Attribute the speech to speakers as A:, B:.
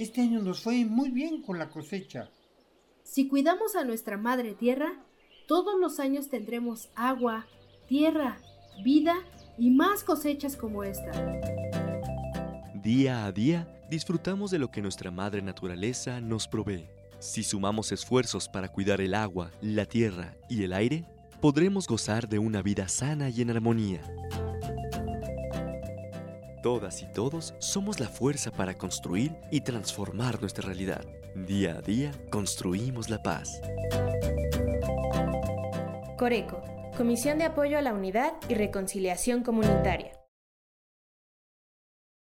A: Este año nos fue muy bien con la cosecha.
B: Si cuidamos a nuestra madre tierra, todos los años tendremos agua, tierra, vida y más cosechas como esta.
C: Día a día, disfrutamos de lo que nuestra madre naturaleza nos provee. Si sumamos esfuerzos para cuidar el agua, la tierra y el aire, podremos gozar de una vida sana y en armonía. Todas y todos somos la fuerza para construir y transformar nuestra realidad. Día a día, construimos la paz.
D: Coreco, Comisión de Apoyo a la Unidad y Reconciliación Comunitaria.